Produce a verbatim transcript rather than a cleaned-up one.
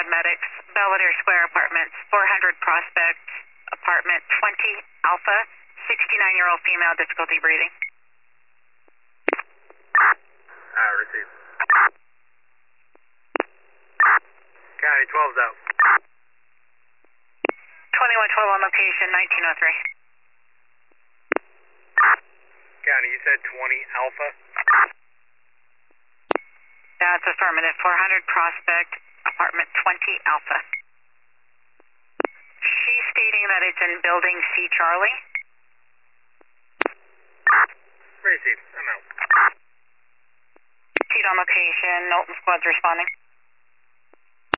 squad medics, Belvedere Square Apartments, four hundred Prospect, Apartment twenty Alpha, sixty-nine-year-old female, difficulty breathing. Uh, received. County twelve's out. twenty-one twelve on location, nineteen oh three. County, you said twenty Alpha? That's affirmative. four hundred Prospect, Apartment twenty Alpha. She's stating that it's in Building C, Charlie. Received. I'm out. Proceed on location. Knowlton squad's responding.